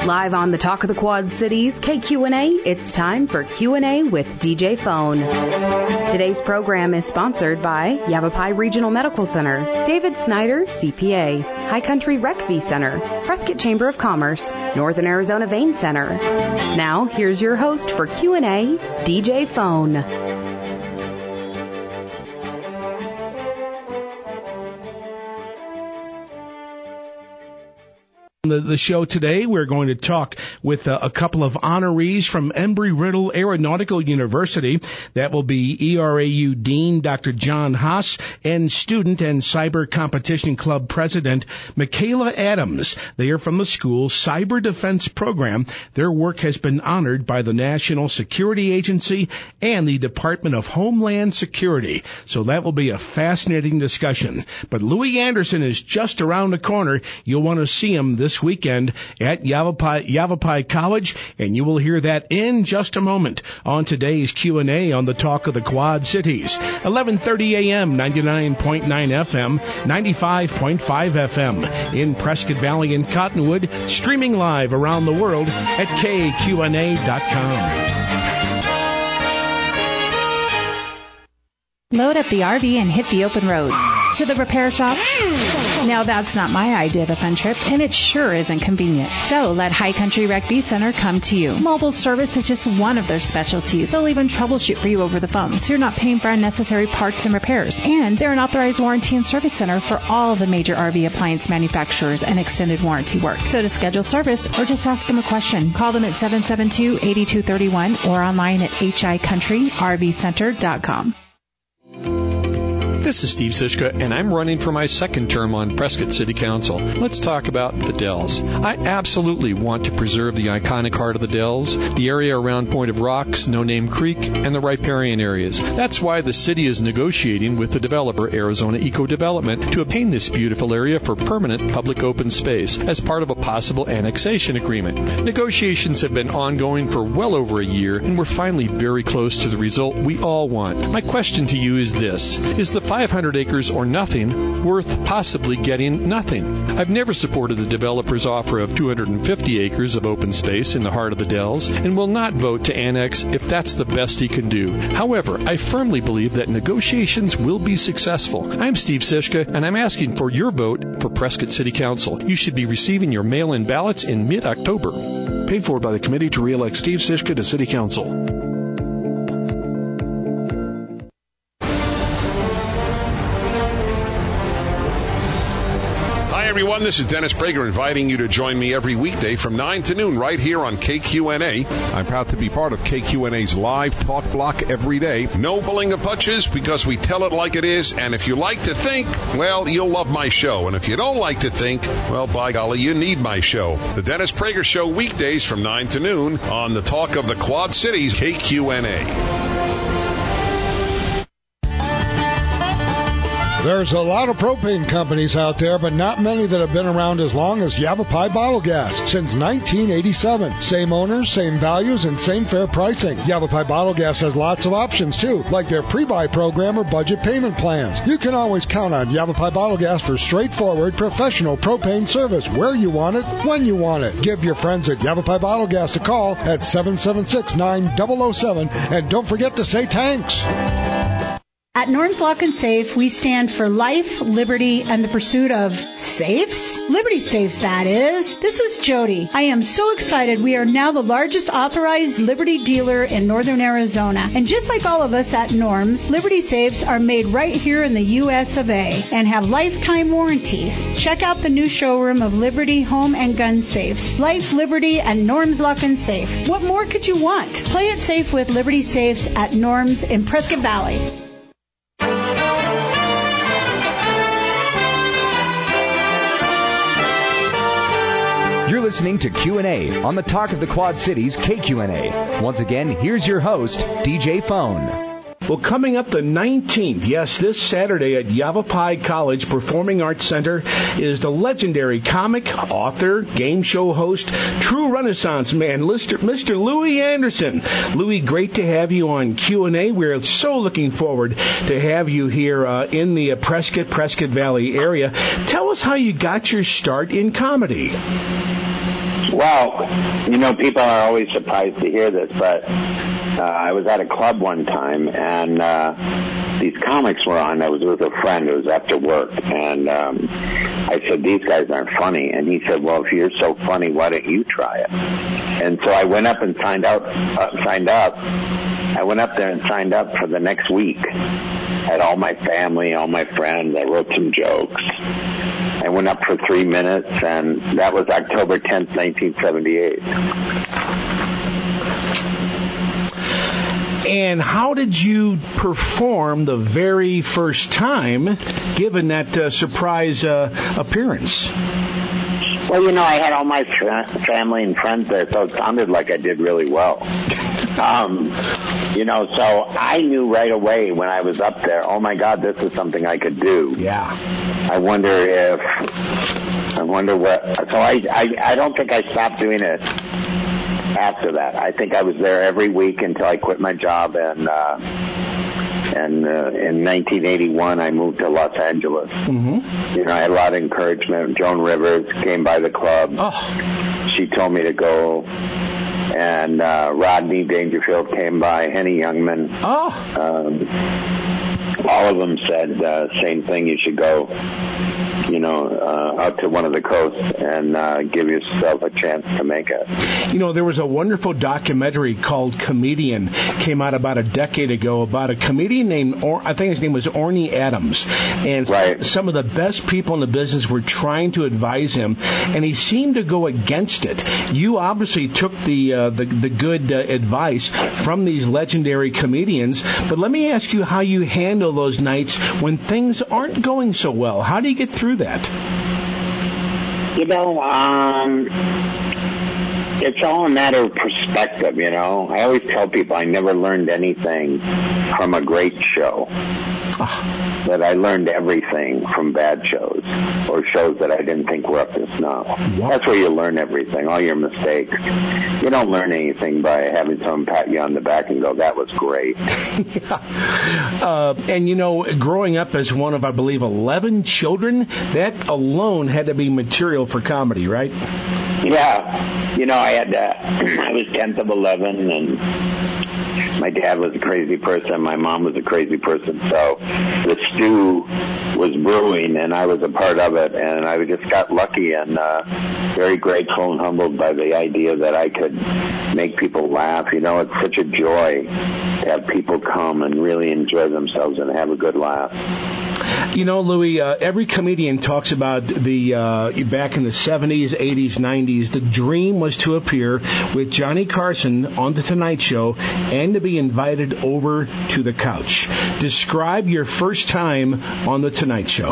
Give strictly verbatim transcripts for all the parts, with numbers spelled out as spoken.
Live on the Talk of the Quad Cities, K Q N A, it's time for Q and A with D J Phone. Today's program is sponsored by Yavapai Regional Medical Center, David Snyder, C P A, High Country Rec V Center, Prescott Chamber of Commerce, Northern Arizona Vein Center. Now, here's your host for Q and A, D J Phone. The, the show today, we're going to talk with uh, a couple of honorees from Embry-Riddle Aeronautical University. That will be E R A U Dean Doctor John Haas and Student and Cyber Competition Club President Michaela Adams. They are from the school's Cyber Defense Program. Their work has been honored by the National Security Agency and the Department of Homeland Security. So that will be a fascinating discussion. But Louis Anderson is just around the corner. You'll want to see him this This weekend at Yavapai, Yavapai College, and you will hear that in just a moment on today's Q and A on the Talk of the Quad Cities. eleven thirty a.m., ninety-nine point nine F M, ninety-five point five F M in Prescott Valley and Cottonwood, streaming live around the world at K Q N A dot com. Load up the R V and hit the open road. To the repair shop? Now that's not my idea of a fun trip, and it sure isn't convenient. So let High Country Rec V Center come to you. Mobile service is just one of their specialties. They'll even troubleshoot for you over the phone, so you're not paying for unnecessary parts and repairs. And they're an authorized warranty and service center for all the major R V appliance manufacturers and extended warranty work. So to schedule service or just ask them a question, call them at seven seven two, eight two three one or online at h i country r v center dot com. This is Steve Sischka, and I'm running for my second term on Prescott City Council. Let's talk about the Dells. I absolutely want to preserve the iconic heart of the Dells, the area around Point of Rocks, No Name Creek, and the riparian areas. That's why the city is negotiating with the developer, Arizona Eco Development, to obtain this beautiful area for permanent public open space as part of a possible annexation agreement. Negotiations have been ongoing for well over a year, and we're finally very close to the result we all want. My question to you is this: is the five hundred acres or nothing worth possibly getting nothing? I've never supported the developer's offer of two hundred fifty acres of open space in the heart of the Dells and will not vote to annex if that's the best he can do. However, I firmly believe that negotiations will be successful. I'm Steve Sischka, and I'm asking for your vote for Prescott City Council. You should be receiving your mail-in ballots in mid-October. Paid for by the committee to re-elect Steve Sischka to City Council. Everyone, this is Dennis Prager inviting you to join me every weekday from nine to noon right here on K Q N A. I'm proud to be part of K Q N A's live talk block every day. No pulling of punches because we tell it like it is, and if you like to think, well, you'll love my show. And if you don't like to think, well, by golly, you need my show. The Dennis Prager Show weekdays from nine to noon on the Talk of the Quad Cities, K Q N A. There's a lot of propane companies out there, but not many that have been around as long as Yavapai Bottle Gas since nineteen eighty-seven. Same owners, same values, and same fair pricing. Yavapai Bottle Gas has lots of options, too, like their pre-buy program or budget payment plans. You can always count on Yavapai Bottle Gas for straightforward, professional propane service where you want it, when you want it. Give your friends at Yavapai Bottle Gas a call at seven seven six, nine zero zero seven, and don't forget to say thanks. At Norm's Lock and Safe, we stand for life, liberty, and the pursuit of safes? Liberty safes, that is. This is Jody. I am so excited. We are now the largest authorized Liberty dealer in Northern Arizona. And just like all of us at Norm's, Liberty safes are made right here in the U S of A and have lifetime warranties. Check out the new showroom of Liberty Home and Gun Safes. Life, Liberty, and Norm's Lock and Safe. What more could you want? Play it safe with Liberty Safes at Norm's in Prescott Valley. You're listening to Q and A on the Talk of the Quad Cities, K Q N A. Once again, here's your host, D J Phone. Well, coming up the nineteenth, yes, this Saturday at Yavapai College Performing Arts Center is the legendary comic, author, game show host, true Renaissance man, Mister Louis Anderson. Louis, great to have you on Q and A. We're so looking forward to have you here uh, in the uh, Prescott, Prescott Valley area. Tell us how you got your start in comedy. Well, you know, people are always surprised to hear this, but uh, I was at a club one time, and uh, these comics were on. I was with a friend. It was after work, and um, I said, these guys aren't funny. And he said, well, if you're so funny, why don't you try it? And so I went up and signed out, uh, signed up. I went up there and signed up for the next week. I had all my family, all my friends. I wrote some jokes. I went up for three minutes, and that was October tenth, nineteen seventy-eight. And how did you perform the very first time, given that uh, surprise uh, appearance? Well, you know, I had all my fr- family and friends there, so it sounded like I did really well. Um, you know, so I knew right away when I was up there, oh my God, this is something I could do. Yeah. I wonder if, I wonder what, so I, I, I don't think I stopped doing it after that. I think I was there every week until I quit my job, and, uh, and uh, in nineteen eighty-one, I moved to Los Angeles. Mm-hmm. You know, I had a lot of encouragement. Joan Rivers came by the club. Oh. She told me to go. And uh, Rodney Dangerfield came by, Henny Youngman. Oh. Um, all of them said uh, same thing. You should go, you know, uh, out to one of the coasts and uh, give yourself a chance to make it. You know, there was a wonderful documentary called Comedian, came out about a decade ago, about a comedian named, or- I think his name was Orny Adams. And right. Some of the best people in the business were trying to advise him, and he seemed to go against it. You obviously took the uh, the, the good uh, advice from these legendary comedians, but let me ask you how you handle those nights when things aren't going so well. How do you get through that? You know, um, it's all a matter of perspective, you know. I always tell people I never learned anything from a great show. But I learned everything from bad shows or shows that I didn't think were up to snuff. Wow. That's where you learn everything, all your mistakes. You don't learn anything by having someone pat you on the back and go, that was great. yeah. uh, and, you know, growing up as one of, I believe, eleven children, that alone had to be material for comedy, right? Yeah. You know, I had, uh, I was tenth of eleven, and my dad was a crazy person. My mom was a crazy person. So the stew was brewing, and I was a part of it. And I just got lucky and uh, very grateful and humbled by the idea that I could make people laugh. You know, it's such a joy to have people come and really enjoy themselves and have a good laugh. You know, Louis, uh, every comedian talks about the uh, back in the seventies, eighties, nineties, the dream was to appear with Johnny Carson on The Tonight Show and to be invited over to the couch. Describe your first time on The Tonight Show.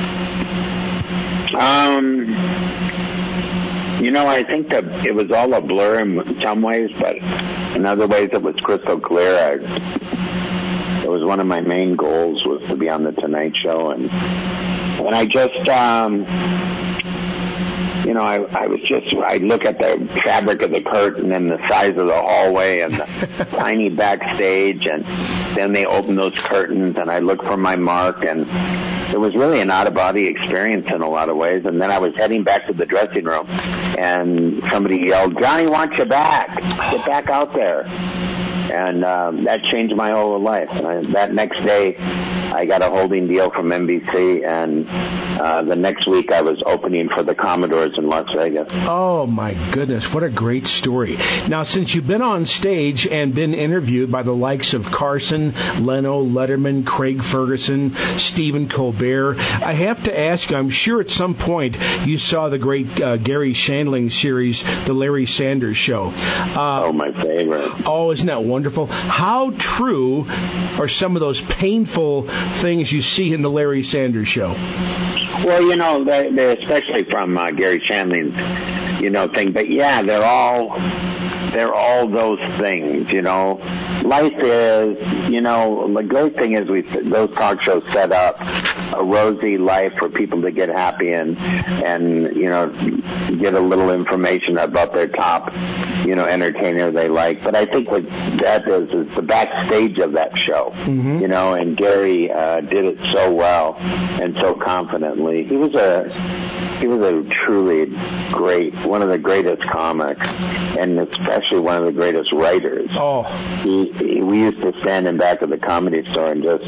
Um, you know, I think that it was all a blur in some ways, but in other ways it was crystal clear. I, It was one of my main goals was to be on The Tonight Show, and and I just, um, you know, I, I was just, I look at the fabric of the curtain and the size of the hallway and the tiny backstage, and then they open those curtains, and I look for my mark, and it was really an out-of-body experience in a lot of ways. And then I was heading back to the dressing room, and somebody yelled, "Johnny wants you back. Get back out there." And um, that changed my whole life. I, that next day, I got a holding deal from N B C, and uh, the next week I was opening for the Commodores in Las Vegas. Oh, my goodness. What a great story. Now, since you've been on stage and been interviewed by the likes of Carson, Leno, Letterman, Craig Ferguson, Stephen Colbert, I have to ask you, I'm sure at some point you saw the great uh, Gary Shandling series, The Larry Sanders Show. Uh, oh, my favorite. Oh, isn't that wonderful? How true are some of those painful things you see in The Larry Sanders Show? Well, you know, they're, they're especially from uh, Gary Shandling's, you know, thing. But yeah, they're all they're all those things. You know, life is, you know, the great thing is we those talk shows set up a rosy life for people to get happy and and you know get a little information about their top you know, entertainer they like. But I think what that is is the backstage of that show, mm-hmm. you know, and Gary uh, did it so well and so confidently. He was a he was a truly great, one of the greatest comics, and especially one of the greatest writers. Oh, he, he, we used to stand in back of the Comedy Store and just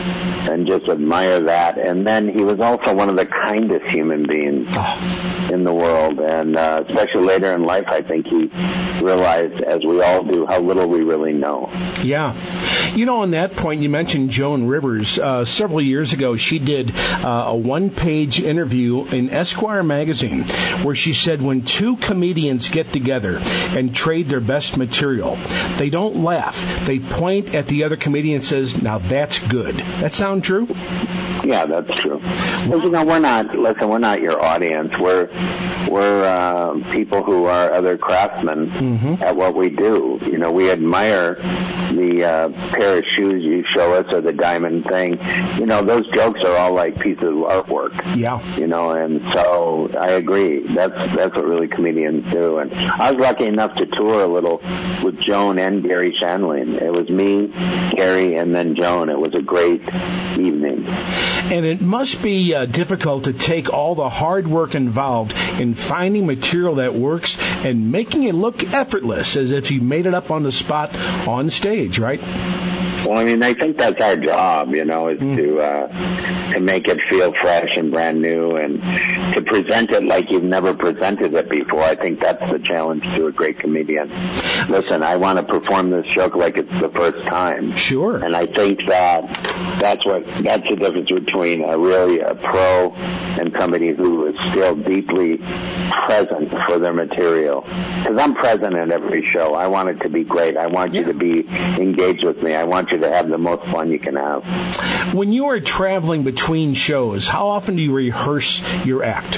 and just admire that. And then he was also one of the kindest human beings oh. in the world, and uh, especially later in life, I think he realized, as we all do, how little we really know. Yeah. You know, on that point, you mentioned Joan Rivers. Uh, several years ago, she did uh, a one-page interview in Esquire magazine where she said when two comedians get together and trade their best material, they don't laugh. They point at the other comedian and says, now that's good. That sound true? Yeah, that's true. Well, you know, we're not, listen, we're not your audience. We're we're uh, people who are other craftsmen mm-hmm. at what we do. You know, we admire the uh, pair of shoes you show us or the diamond thing. You know, those jokes are all like pieces of artwork. Yeah. You know, and so I agree. That's that's what really comedians do. And I was lucky enough to tour a little with Joan and Gary Shandling. It was me, Gary, and then Joan. It was a great evening. And it must be uh, difficult to take all the hard work involved in finding material that works and making it look effortless, as if you made it up on the spot on stage, right? Well, I mean, I think that's our job, you know, is mm. to uh, to make it feel fresh and brand new and to present it like you've never presented it before. I think that's the challenge to a great comedian. Listen, I want to perform this joke like it's the first time. Sure. And I think that that's what that's the difference between a really a pro and somebody who is still deeply present for their material. Because I'm present at every show. I want it to be great. I want yeah. you to be engaged with me. I want you to have the most fun you can have. When you are traveling between shows, how often do you rehearse your act?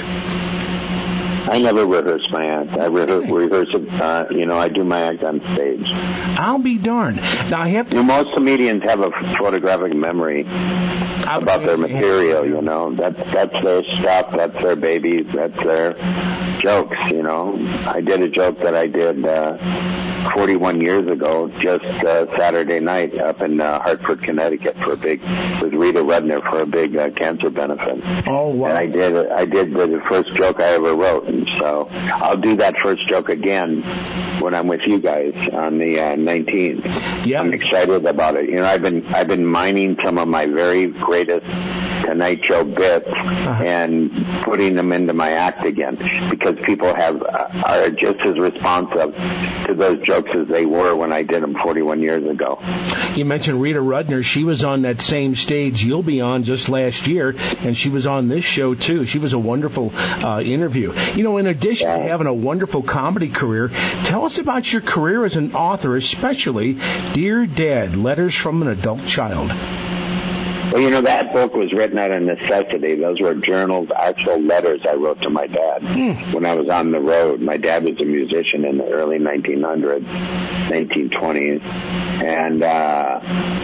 I never rehearse my act. I rehearse, rehearse it, uh, you know, I do my act on stage. I'll be darned. Now, I have to... You know, most comedians have a photographic memory about their material, you know. That's, that's their stuff, that's their babies, that's their jokes, you know. I did a joke that I did uh, forty-one years ago, just uh, Saturday night up in uh, Hartford, Connecticut for a big, with Rita Rudner for a big uh, cancer benefit. Oh, wow. And I did, I did the first joke I ever wrote. And so I'll do that first joke again when I'm with you guys on the uh, nineteenth. Yeah. I'm excited about it. You know, I've been I've been mining some of my very greatest Tonight Show bits uh-huh. and putting them into my act again because people have uh, are just as responsive to those jokes as they were when I did them forty-one years ago. You mentioned Rita Rudner. She was on that same stage you'll be on just last year, and she was on this show too. She was a wonderful uh, interview. You know, in addition yeah. to having a wonderful comedy career, tell us about your career as an author, especially Dear Dad, Letters from an Adult Child. Well, you know, that book was written out of necessity. Those were journals, actual letters I wrote to my dad mm. when I was on the road. My dad was a musician in the early nineteen hundreds, nineteen twenties, and uh,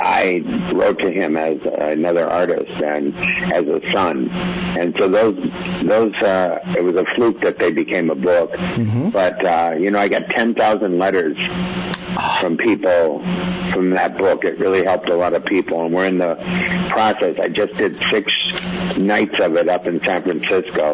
I wrote to him as another artist and as a son. And so those, those, uh, it was a fluke that they became a book. Mm-hmm. But, uh, you know, I got ten thousand letters from people from that book. It really helped a lot of people, and we're in the process. I just did six nights of it up in San Francisco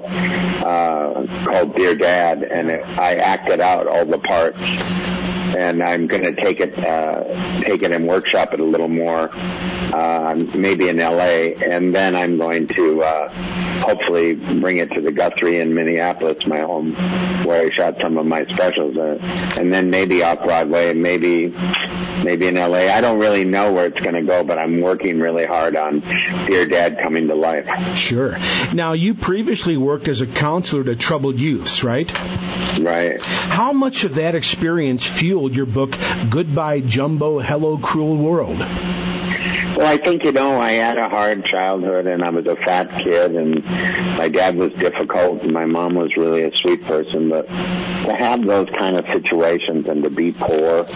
uh, called Dear Dad, and it, I acted out all the parts. And I'm going to take it, uh, take it and workshop it a little more, uh, maybe in L A, and then I'm going to uh, hopefully bring it to the Guthrie in Minneapolis, my home, where I shot some of my specials, uh, and then maybe off Broadway, and maybe, maybe in L A. I don't really know where it's going to go, but I'm working really hard on Dear Dad coming to life. Sure. Now, you previously worked as a counselor to troubled youths, right? Right. How much of that experience fueled your book, Goodbye Jumbo, Hello Cruel World? Well, I think, you know, I had a hard childhood, and I was a fat kid, and my dad was difficult, and my mom was really a sweet person. But to have those kind of situations and to be poor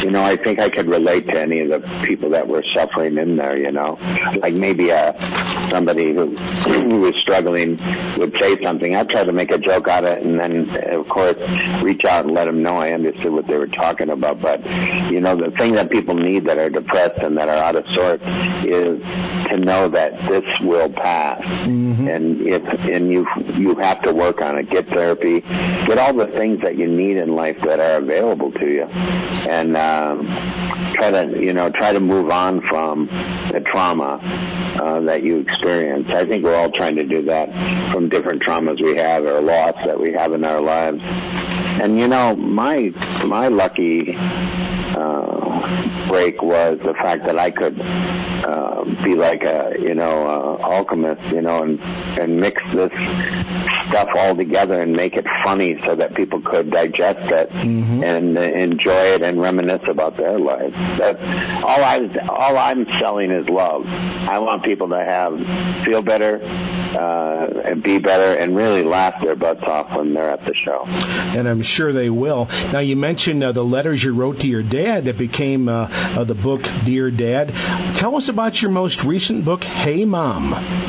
you know, I think I could relate to any of the people that were suffering in there, you know. Like maybe uh, somebody who, who was struggling would say something. I'd try to make a joke out of it and then, of course, reach out and let them know I understood what they were talking about. But, you know, the thing that people need that are depressed and that are out of sorts is to know that this will pass. Mm-hmm. And if and you you have to work on it. Get therapy. Get all the things that you need in life that are available to you. And um, try to, you know, try to move on from the trauma uh, that you experience. I think we're all trying to do that from different traumas we have or loss that we have in our lives. And, you know, my my lucky uh, break was the fact that I could uh, be like a, you know, uh, alchemist, you know, and, and mix this stuff all together and make it funny so that people could digest it mm-hmm. and uh, enjoy it and reminisce about their lives. That's all I all I'm selling is love. I want people to have feel better uh, and be better and really laugh their butts off when they're at the show. And I'm sure they will. Now, you mentioned uh, the letters you wrote to your dad that became uh, uh, the book Dear Dad. Tell us about your most recent book, Hey Mom.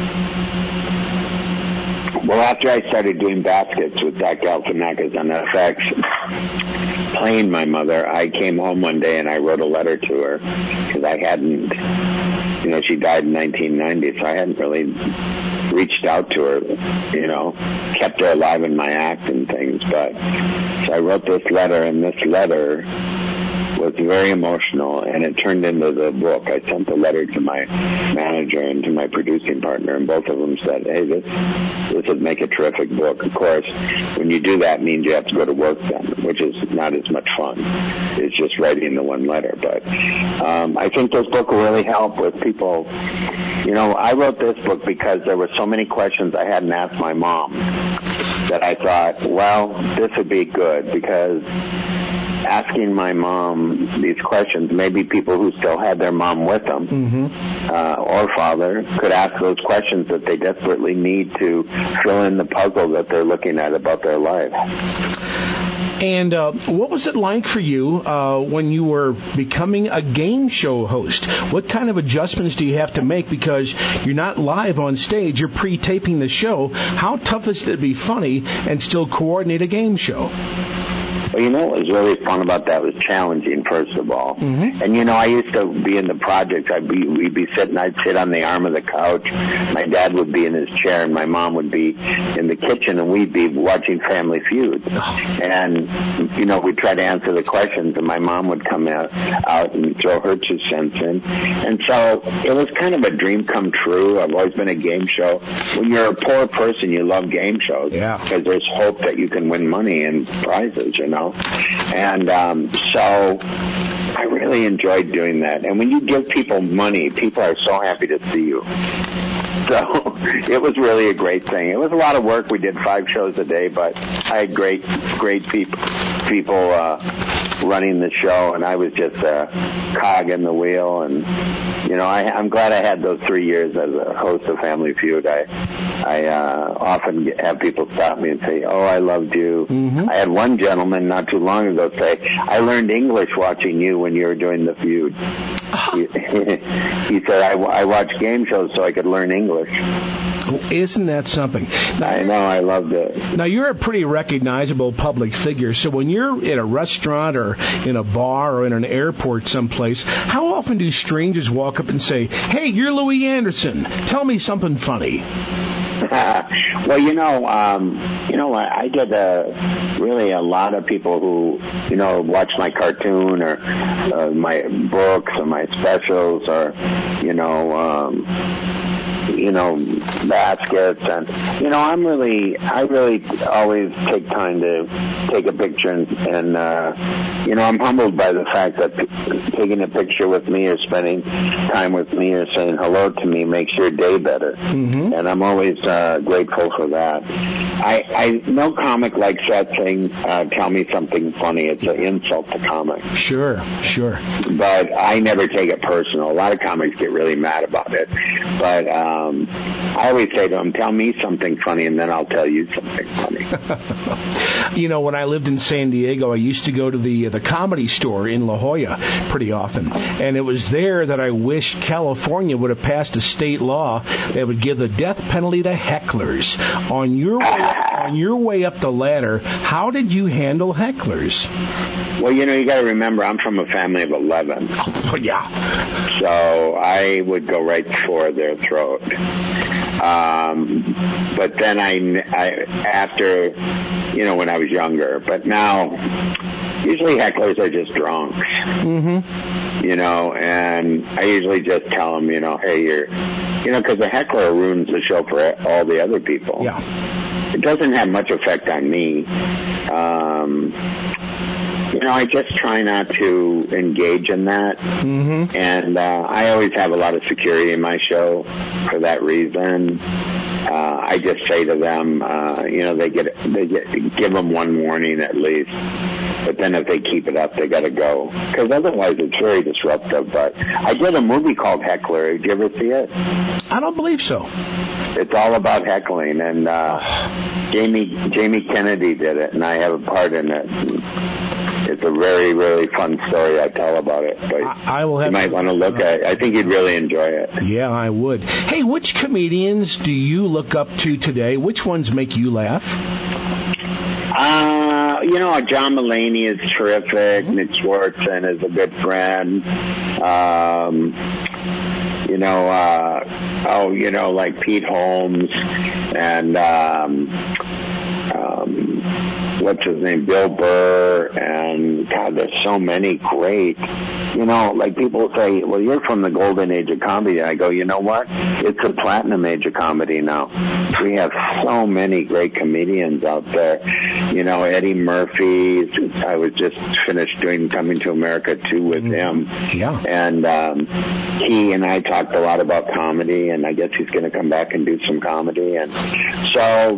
Well, after I started doing baskets with Zach Galifianakis on F X, playing my mother, I came home one day and I wrote a letter to her because I hadn't, you know, she died in nineteen ninety, so I hadn't really reached out to her, you know, kept her alive in my act and things. But so I wrote this letter, and this letter was very emotional, and it turned into the book. I sent the letter to my manager and to my producing partner, and both of them said, hey, this this would make a terrific book. Of course, when you do that, it means you have to go to work then, which is not as much fun. It's just writing the one letter. But um, I think this book will really help with people. You know, I wrote this book because there were so many questions I hadn't asked my mom that I thought, well, this would be good, because asking my mom these questions, maybe people who still had their mom with them mm-hmm. uh, or father could ask those questions that they desperately need to fill in the puzzle that they're looking at about their life. And uh, what was it like for you uh, when you were becoming a game show host? What kind of adjustments do you have to make, because you're not live on stage, you're pre-taping the show? How tough is it to be funny and still coordinate a game show? Well, you know what was really fun about that was challenging, first of all. Mm-hmm. And, you know, I used to be in the projects. I'd be, we'd be sitting, I'd sit on the arm of the couch. My dad would be in his chair, and my mom would be in the kitchen, and we'd be watching Family Feud. And, you know, we'd try to answer the questions, and my mom would come out, out and throw her two cents in. And so it was kind of a dream come true. I've always been a game show. When you're a poor person, you love game shows. Yeah. Because there's hope that you can win money and prizes, you know. And um, so I really enjoyed doing that. And when you give people money, people are so happy to see you. So it was really a great thing. It was a lot of work. We did five shows a day, but I had great, great people, people uh, running the show, and I was just a cog in the wheel. And you know, I, I'm glad I had those three years as a host of Family Feud. I, I uh, often get, have people stop me and say, "Oh, I loved you." Mm-hmm. I had one gentleman not too long ago say, "I learned English watching you when you were doing the feud." he, he said, I, I watched game shows so I could learn English. Well, isn't that something? Now, I know, I loved it. Now, you're a pretty recognizable public figure, so when you're in a restaurant or in a bar or in an airport someplace, how often do strangers walk up and say, "Hey, you're Louis Anderson. Tell me something funny"? Well, you know, um, you know, I, I get uh, really a lot of people who, you know, watch my cartoon or uh, my books or my specials or, you know, um, you know, baskets. And, you know, I'm really, I really always take time to take a picture and, and uh, you know, I'm humbled by the fact that p- taking a picture with me or spending time with me or saying hello to me makes your day better. Mm-hmm. And I'm always uh, grateful for that. I, I no comic likes that thing, uh, tell me something funny. It's an insult to comics. Sure, sure. But I never take it personal. A lot of comics get really mad about it. But um, I always say to them, tell me something funny, and then I'll tell you something funny. You know, when I lived in San Diego, I used to go to the the Comedy Store in La Jolla pretty often, and it was there that I wished California would have passed a state law that would give the death penalty to hecklers. On your way, on your way up the ladder, how did you handle hecklers? Well, you know, you got to remember, I'm from a family of eleven. Oh, yeah. So I would go right for their throat. Um, but then I, I, after, you know, when I was younger, but now, usually hecklers are just drunks. Mm-hmm. You know, and I usually just tell them, you know, hey, you're, you know, because the heckler ruins the show for all the other people. Yeah. It doesn't have much effect on me. Um, you know, I just try not to engage in that. Mm-hmm. And uh, I always have a lot of security in my show for that reason. Uh, I just say to them, uh, you know, they get, they get, give them one warning at least. But then if they keep it up, they got to go. Because otherwise it's very disruptive. But I did a movie called Heckler. Did you ever see it? I don't believe so. It's all about heckling. And uh, Jamie Jamie Kennedy did it, and I have a part in it. It's a very, really fun story I tell about it. But I, I will have you might want to look at it. I think you'd really enjoy it. Yeah, I would. Hey, which comedians do you look up to today? Which ones make you laugh? Uh, you know, John Mulaney is terrific. Nick Swartzen is a good friend. Um, you know, uh, oh, you know, like Pete Holmes and, um, um, what's his name, Bill Burr, and God, there's so many great, you know, like people say, well, you're from the golden age of comedy. I go, you know what? It's a platinum age of comedy now. We have so many great comedians out there. You know, Eddie Murphy, I was just finished doing Coming to America two with him. Yeah. And um, he and I talked a lot about comedy, and I guess he's going to come back and do some comedy. And so,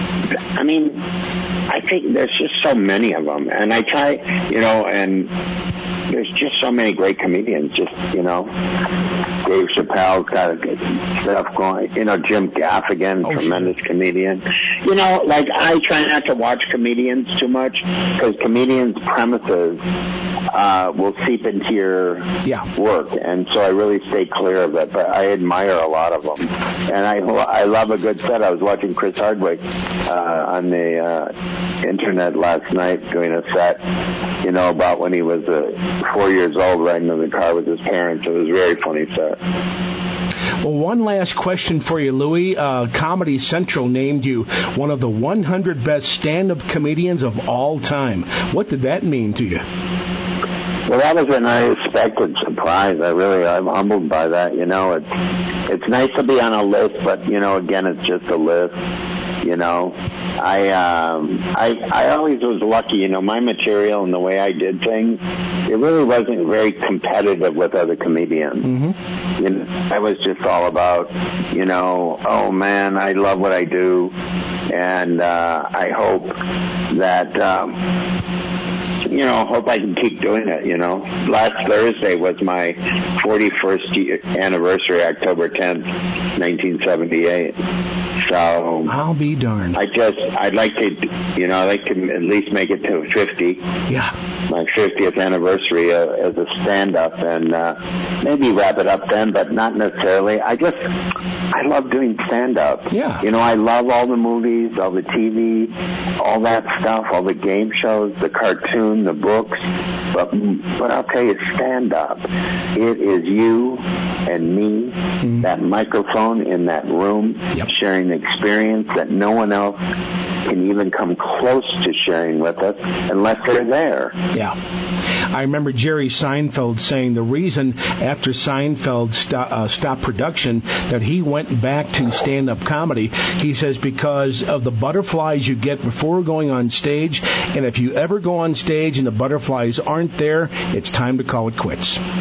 I mean, I think there's just so many of them. And I try, you know, and there's just so many great comedians, just, you know. Dave Chappelle's got good stuff going. You know, Jim Gaffigan, oh, tremendous sure. comedian. You know, like, I try not to watch comedians too much because comedians' premises uh, will seep into your yeah. work. And so I really stay clear of it. But I admire a lot of them. And I, I love a good set. I was watching Chris Hardwick uh, on the uh, internet last night doing a set, you know, about when he was uh, four years old riding in the car with his parents. It was a very funny set. Well, one last question for you, Louie. Uh, Comedy Central named you one of the one hundred best stand-up comedians of all time. What did that mean to you? Well, that was an unexpected surprise. I really, I'm humbled by that. You know, it's it's nice to be on a list, but, you know, again, it's just a list. You know, I, um, I, I always was lucky, you know, my material and the way I did things, it really wasn't very competitive with other comedians. Mm-hmm. You know, I was just all about, you know, oh man, I love what I do. And, uh, I hope that, um, you know, hope I can keep doing it, you know. Last Thursday was my forty-first year anniversary, October tenth, nineteen seventy-eight. So I'll be darned. I just, I'd like to, you know, I'd like to at least make it to fifty. Yeah. My fiftieth anniversary uh, as a stand-up, and uh, maybe wrap it up then, but not necessarily. I just, I love doing stand-up. Yeah. You know, I love all the movies, all the T V, all that stuff, all the game shows, the cartoon, the books. But, but I'll tell you, stand-up, it is you and me, mm-hmm. that microphone in that room, yep. sharing the experience that no one else can even come close to sharing with us unless they're there. Yeah. I remember Jerry Seinfeld saying the reason after Seinfeld sto- uh, stopped production that he went back to stand-up comedy, he says, because of the butterflies you get before going on stage, and if you ever go on stage and the butterflies aren't there, it's time to call it quits.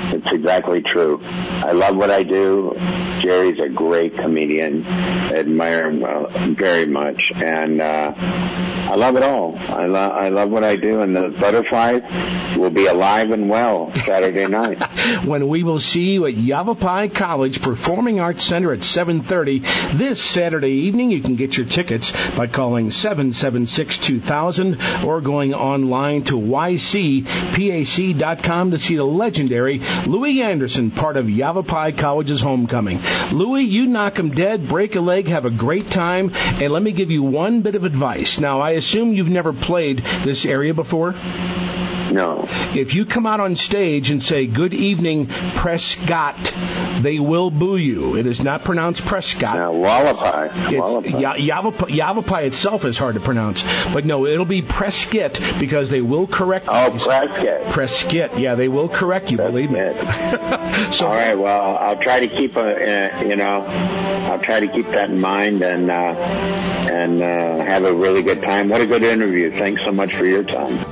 It's exactly true. I love what I do. Jerry's a great comedian. I admire him uh, very much. And uh, I love it all. I, lo- I love what I do. And the Butterflies will be alive and well Saturday night. When we will see you at Yavapai College Performing Arts Center at seven thirty this Saturday evening. You can get your tickets by calling seven seven six two thousand or going online to y c p a c dot com to see the legendary Louis Anderson, part of Yavapai College's homecoming. Louis, you knock 'em dead, break a leg, have a great time, and let me give you one bit of advice. Now, I assume you've never played this area before? No. If you come out on stage and say, "Good evening, Prescott," they will boo you. It is not pronounced Prescott. Now, Wallapai. It's, y- Yavapai, Yavapai itself is hard to pronounce. But no, it'll be Prescott because they will correct you. Oh, Prescott. Prescott. Yeah, they will correct you, Prescott. believe me. So, all right, well, I'll try to keep, a, uh, you know, I'll try to keep that in mind and, uh, and uh, have a really good time. What a good interview. Thanks so much for your time.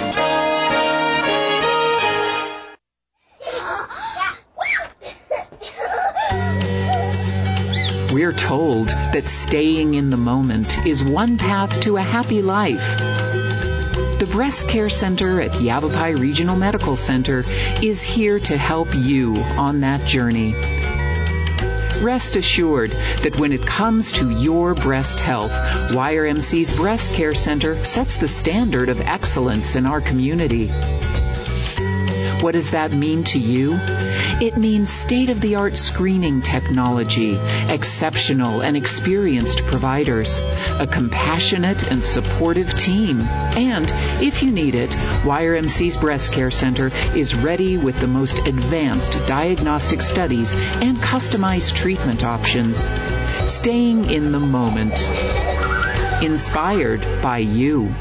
We're told that staying in the moment is one path to a happy life. The Breast Care Center at Yavapai Regional Medical Center is here to help you on that journey. Rest assured that when it comes to your breast health, Y R M C's Breast Care Center sets the standard of excellence in our community. What does that mean to you? It means state-of-the-art screening technology, exceptional and experienced providers, a compassionate and supportive team, and, if you need it, Y R M C's Breast Care Center is ready with the most advanced diagnostic studies and customized treatment options. Staying in the moment. Inspired by you.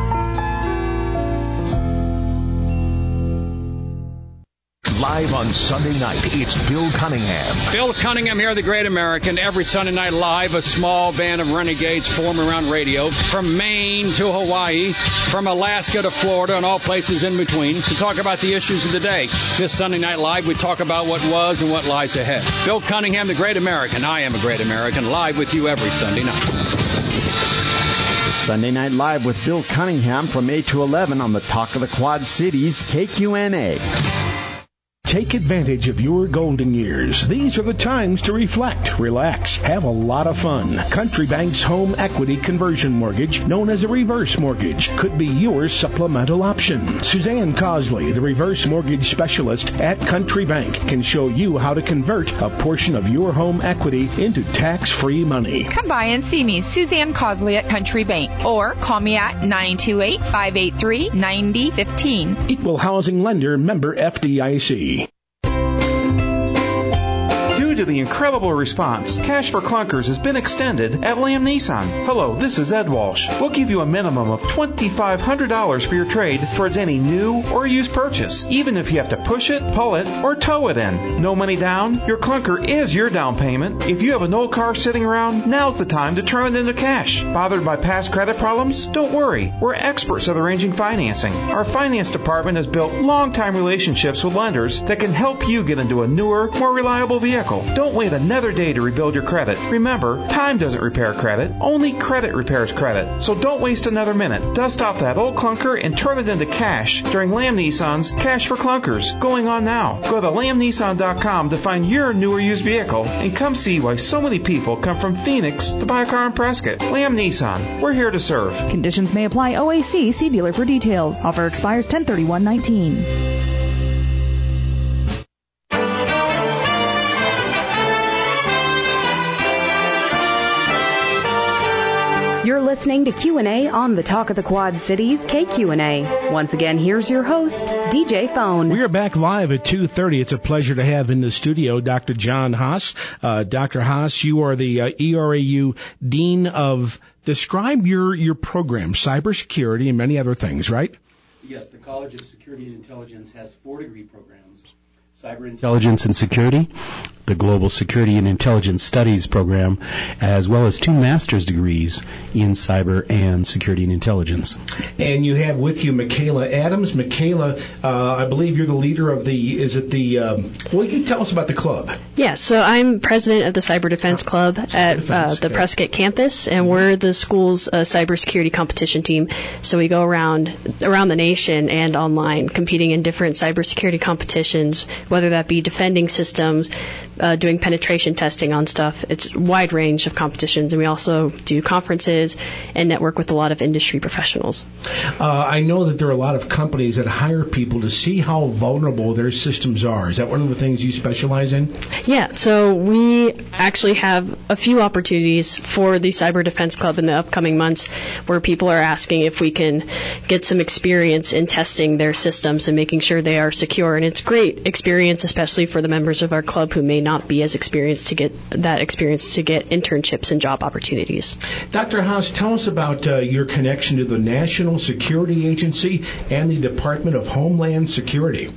Live on Sunday night, it's Bill Cunningham. Bill Cunningham here, the Great American. Every Sunday night live, a small band of renegades form around radio. From Maine to Hawaii, from Alaska to Florida, and all places in between, to talk about the issues of the day. This Sunday night live, we talk about what was and what lies ahead. Bill Cunningham, the Great American. I am a Great American, live with you every Sunday night. Sunday Night Live with Bill Cunningham from eight to eleven on the Talk of the Quad Cities, K Q N A. Take advantage of your golden years. These are the times to reflect, relax, have a lot of fun. Country Bank's home equity conversion mortgage, known as a reverse mortgage, could be your supplemental option. Suzanne Cosley, the reverse mortgage specialist at Country Bank, can show you how to convert a portion of your home equity into tax-free money. Come by and see me, Suzanne Cosley at Country Bank, or call me at nine two eight, five eight three, nine zero one five. Equal housing lender, member F D I C. Due to the incredible response, Cash for Clunkers has been extended at Lamb Nissan. Hello, this is Ed Walsh. We'll give you a minimum of two thousand five hundred dollars for your trade towards any new or used purchase, even if you have to push it, pull it, or tow it in. No money down? Your clunker is your down payment. If you have an old car sitting around, now's the time to turn it into cash. Bothered by past credit problems? Don't worry. We're experts at arranging financing. Our finance department has built long-time relationships with lenders that can help you get into a newer, more reliable vehicle. Don't wait another day to rebuild your credit. Remember, time doesn't repair credit. Only credit repairs credit. So don't waste another minute. Dust off that old clunker and turn it into cash during Lamb Nissan's Cash for Clunkers, going on now. Go to lamb nissan dot com to find your new or used vehicle and come see why so many people come from Phoenix to buy a car in Prescott. Lamb Nissan. We're here to serve. Conditions may apply. O A C. See dealer for details. Offer expires ten thirty-one nineteen. You're listening to Q and A on the Talk of the Quad Cities, K Q N A. Once again, here's your host, D J Phone. We are back live at two thirty. It's a pleasure to have in the studio Doctor John Haas. Uh, Doctor Haas, you are the uh, E R A U Dean of, describe your, your program, cybersecurity and many other things, right? Yes, the College of Security and Intelligence has four degree programs: cyber intelligence and security, the Global Security and Intelligence Studies program, as well as two master's degrees in cyber and security and intelligence. And you have with you Michaela Adams. Michaela, uh, I believe you're the leader of the, is it the, um, well, you tell us about the club. Yeah, so I'm president of the Cyber Defense Club Cyber at Defense, uh, the okay. Prescott campus, and we're the school's uh, cybersecurity competition team. So we go around around the nation and online competing in different cybersecurity competitions, whether that be defending systems, uh, doing penetration testing on stuff. It's a wide range of competitions, and we also do conferences and network with a lot of industry professionals. Uh, I know that there are a lot of companies that hire people to see how vulnerable their systems are. Is that one of the things you specialize in? Yeah, so we actually have a few opportunities for the Cyber Defense Club in the upcoming months where people are asking if we can get some experience in testing their systems and making sure they are secure. And it's great experience, especially for the members of our club who may not be as experienced to get that experience to get internships and job opportunities. Doctor Haas, tell us about uh, your connection to the National Security Agency and the Department of Homeland Security.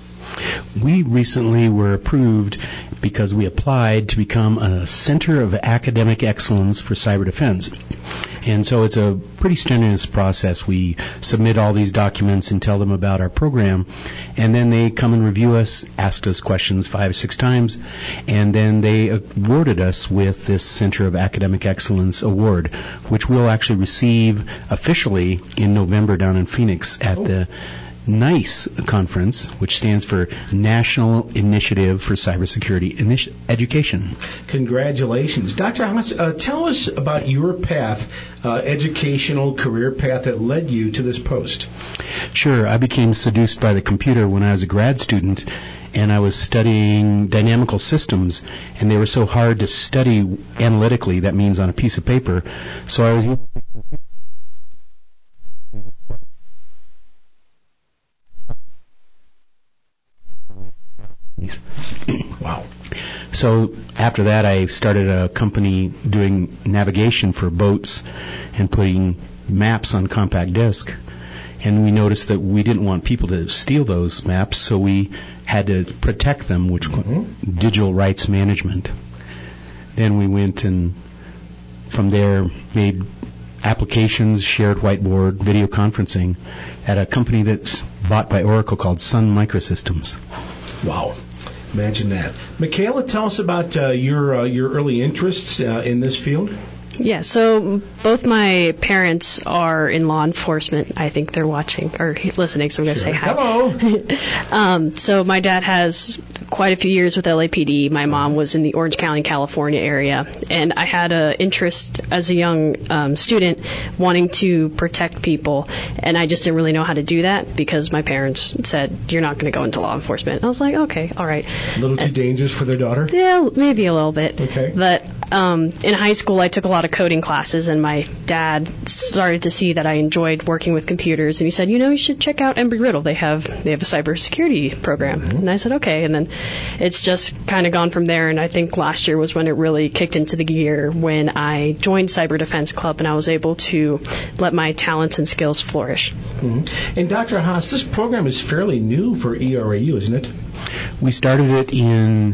We recently were approved because we applied to become a Center of Academic Excellence for Cyber Defense. And so it's a pretty strenuous process. We submit all these documents and tell them about our program, and then they come and review us, ask us questions five or six times, and then they awarded us with this Center of Academic Excellence Award, which we'll actually receive officially in November down in Phoenix at oh. the NICE conference, which stands for National Initiative for Cybersecurity Initi- Education. Congratulations. Doctor Haas, uh, tell us about your path, uh, educational career path that led you to this post. Sure. I became seduced by the computer when I was a grad student, and I was studying dynamical systems, and they were so hard to study analytically, that means on a piece of paper, so I was... Wow. So after that, I started a company doing navigation for boats and putting maps on compact disc. And we noticed that we didn't want people to steal those maps, so we had to protect them, which mm-hmm. digital rights management. Then we went and from there made applications, shared whiteboard, video conferencing at a company that's bought by Oracle called Sun Microsystems. Wow. Imagine that. Michaela, tell us about uh, your uh, your early interests uh, in this field. Yeah, so both my parents are in law enforcement. I think they're watching or listening, so I'm going to sure. say hi. Hello. um, so my dad has quite a few years with L A P D. My mom was in the Orange County, California area. And I had an interest as a young um, student wanting to protect people. And I just didn't really know how to do that because my parents said, you're not going to go into law enforcement. And I was like, okay, all right. A little too and, dangerous for their daughter? Yeah, maybe a little bit. Okay. But um, in high school, I took a lot of coding classes, and my dad started to see that I enjoyed working with computers, and he said, you know, you should check out Embry-Riddle. They have they have a cybersecurity program. Mm-hmm. And I said, okay. And then it's just kind of gone from there, and I think last year was when it really kicked into the gear when I joined Cyber Defense Club, and I was able to let my talents and skills flourish. Mm-hmm. And Doctor Haas, this program is fairly new for E R A U, isn't it? We started it in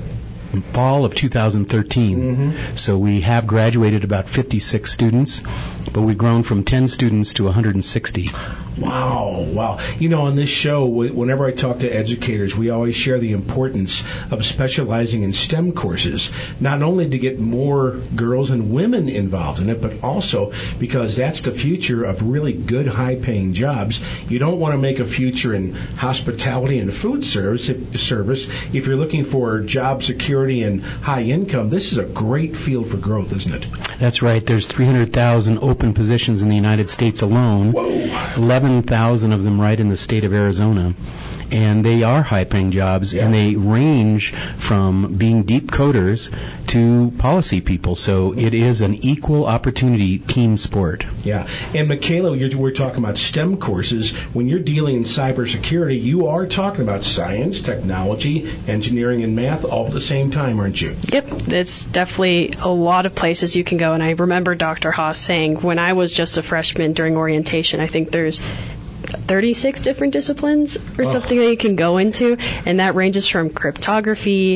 fall of two thousand thirteen. Mm-hmm. So we have graduated about fifty-six students, but we've grown from ten students to one hundred sixty. Wow, wow. You know, on this show, whenever I talk to educators, we always share the importance of specializing in STEM courses, not only to get more girls and women involved in it, but also because that's the future of really good, high-paying jobs. You don't want to make a future in hospitality and food service. Service. If you're looking for job security and high income, this is a great field for growth, isn't it? That's right. There's three hundred thousand open positions in the United States alone. Whoa. eleven thousand of them right in the state of Arizona. And they are high-paying jobs, yeah. and they range from being deep coders to policy people. So it is an equal opportunity team sport. Yeah. And Michaela, you're, we're talking about STEM courses. When you're dealing in cybersecurity, you are talking about science, technology, engineering, and math all at the same time, aren't you? Yep. It's definitely a lot of places you can go. And I remember Doctor Haas saying when I was just a freshman during orientation, I think there's thirty-six different disciplines or oh. something that you can go into, and that ranges from cryptography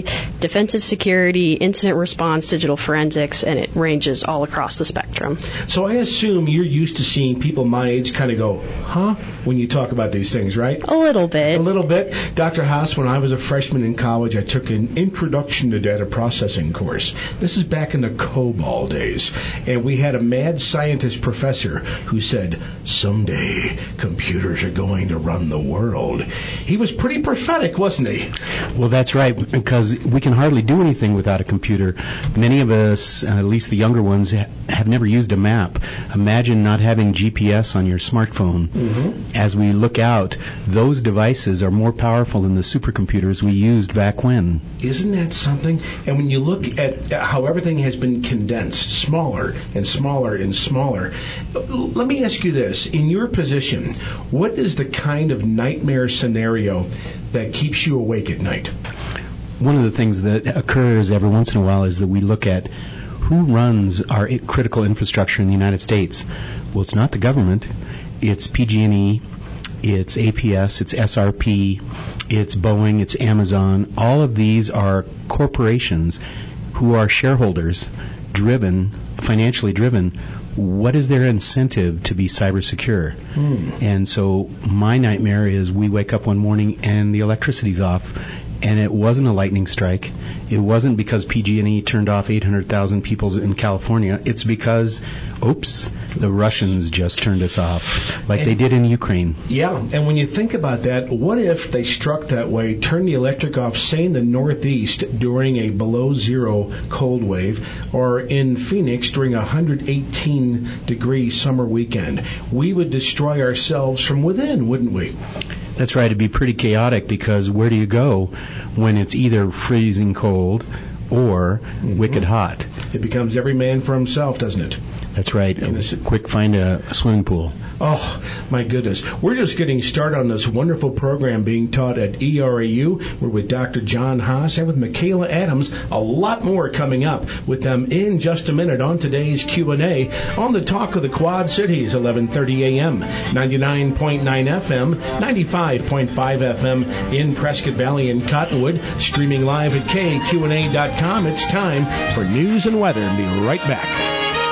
defensive security, incident response, digital forensics, and it ranges all across the spectrum. So I assume you're used to seeing people my age kind of go, huh, when you talk about these things, right? A little bit. A little bit. Doctor Haas, when I was a freshman in college, I took an Introduction to Data Processing course. This is back in the COBOL days. And we had a mad scientist professor who said, someday computers are going to run the world. He was pretty prophetic, wasn't he? Well, that's right, because we can hardly do anything without a computer. Many of us, uh, at least the younger ones, ha- have never used a map. Imagine not having G P S on your smartphone. Mm-hmm. As we look out, those devices are more powerful than the supercomputers we used back when. Isn't that something? And when you look at how everything has been condensed, smaller and smaller and smaller, let me ask you this. In your position, what is the kind of nightmare scenario that keeps you awake at night? One of the things that occurs every once in a while is that we look at who runs our critical infrastructure in the United States. Well, it's not the government. It's P G and E. It's A P S. It's S R P. It's Boeing. It's Amazon. All of these are corporations who are shareholders, driven, financially driven. What is their incentive to be cyber secure? Hmm. And so my nightmare is we wake up one morning and the electricity's off, and it wasn't a lightning strike. It wasn't because P G and E turned off eight hundred thousand people in California. It's because, oops, the Russians just turned us off, like and, they did in Ukraine. Yeah, and when you think about that, what if they struck that way, turned the electric off, say in the Northeast during a below zero cold wave, or in Phoenix during a one hundred eighteen degree summer weekend? We would destroy ourselves from within, wouldn't we? That's right. It'd be pretty chaotic, because where do you go when it's either freezing cold or mm-hmm. wicked hot? It becomes every man for himself, doesn't it? That's right. A quick find a, a swimming pool. Oh, my goodness. We're just getting started on this wonderful program being taught at E R A U. We're with Doctor John Haas and with Michaela Adams. A lot more coming up with them in just a minute on today's Q and A on the Talk of the Quad Cities, eleven thirty a.m., ninety-nine point nine F M, ninety-five point five F M in Prescott Valley and Cottonwood, streaming live at K Q N A dot com. It's time for news and weather. And be right back.